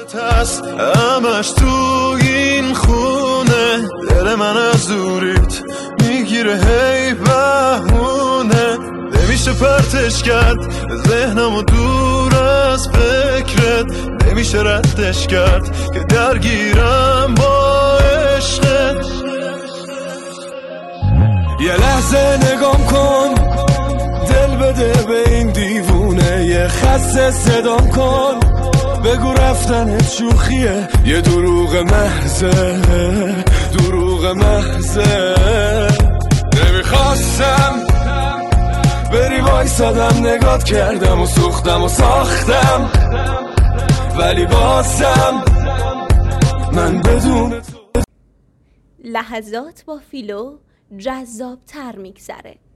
هست همش تو این خونه، دل من از دوریت میگیره هی بهونه، نمیشه پرتش کرد ذهنمو دور از فکرت، نمیشه ردش کرد که درگیرم با عشقت. یه لحظه نگام کن، دل بده به این دیوونه، یه خسته صدام کن، بگو رفتنت شوخیه، یه دروغ محضه، دروغ محضه. نمیخواستم بری وایسادم، نگات کردم و سوختم و ساختم، ولی بازم من بدون لحظات با فیلو جذاب تر میگذره.